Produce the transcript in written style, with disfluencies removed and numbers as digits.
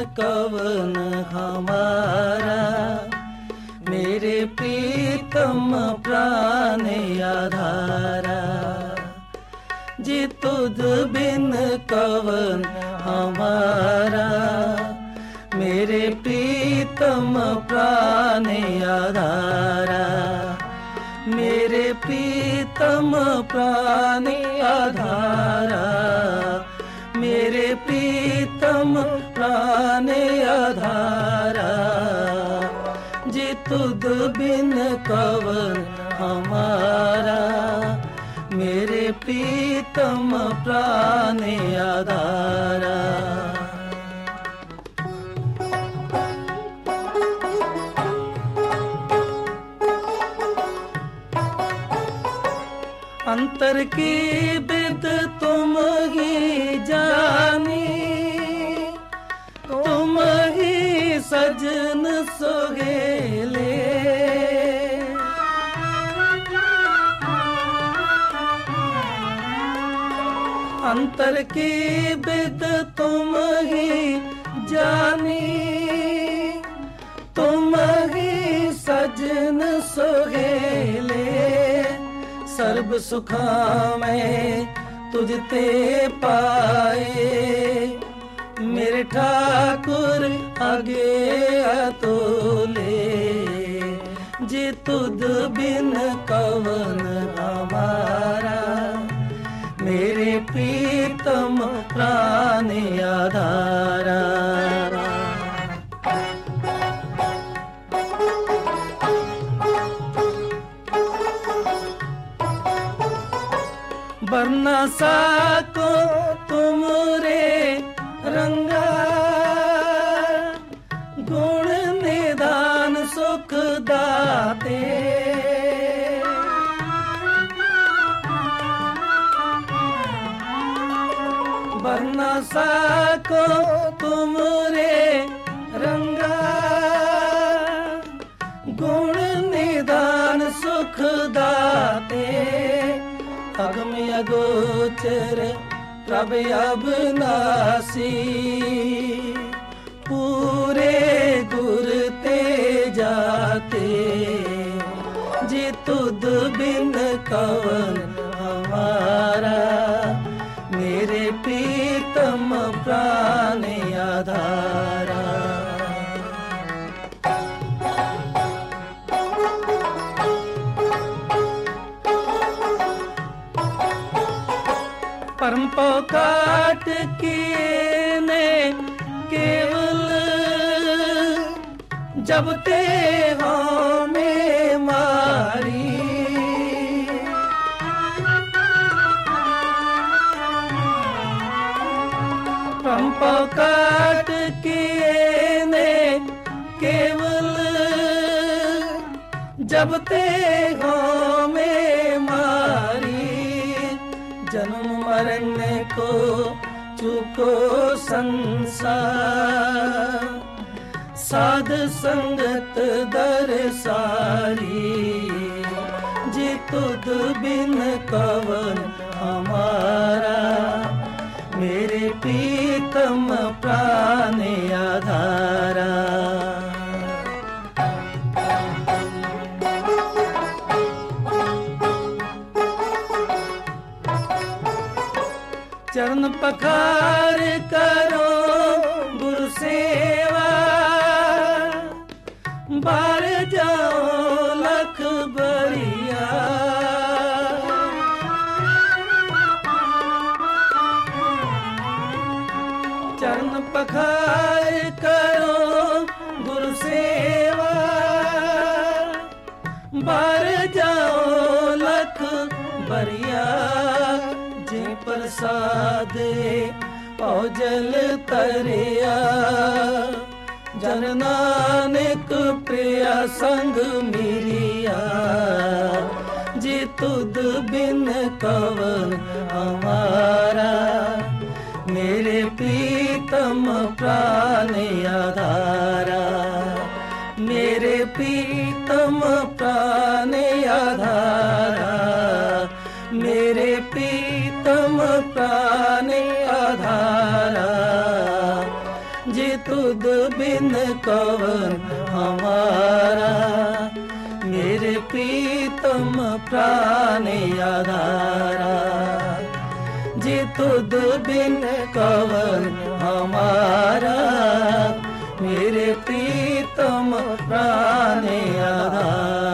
कवन हमारा, मेरे प्रीतम प्राण आधारा। जी तुझ बिन कवन हमारा, मेरे प्रीतम प्राण आधारा, मेरे प्रीतम प्राण आधारा, मेरे प्रीतम प्राण आधारा। जी तुझ बिन कवन हमारा, मेरे प्रीतम प्राण आधारा। अंतर की बिद तुम ही जानी, तुम ही सजन सोहेले। अंतर की बिद तुम ही जानी, तुम ही सजन सोहेले। सर्ब सुखा में तुझते पाए, मेरे ठाकुर आगे अतुले। जी तुझ बिन कवन हमारा, मेरे प्रीतम प्राण आधारा। वरना साको तुमरे रंगा, गुण निदान सुख दाते। वरना साको तुमरे रंगा, गुण निदान सुख दाते। अगम अगोचर प्रभ अविनाशी, पूरे गुर ते जाते। जी तुझ बिन कवन हमारा, मेरे प्रीतम प्राण आधारा। परम पोकाट किए ने केवल, जब ते हो में मारी। परम पोकाट किए ने केवल, जब ते हो में मारी। जन्म मरने को चुको संसार, साध संगत दरसारी। जी तुझ बिन कवन हमारा, मेरे प्रीतम प्राण आधारा। चरण पखार करो गुरु सेवा, बार जाओ लख बरिया। चरण पखार करो गुरु सेवा, बार जाओ लख बरिया। जे प्रसाद औजल तरिया, जन नानक प्रिया संग मिरिया। जी तुझ बिन कवन हमारा, मेरे प्रीतम प्राण आधारा। मेरे प्रीतम प्राण आधारा, मेरे प्रीतम प्राण आधारा। जी तुझ बिन कवन हमारा, मेरे प्रीतम प्राण आधारा। जी तुद बिन कवन हमारा, मेरे प्रीतम प्राण आधारा।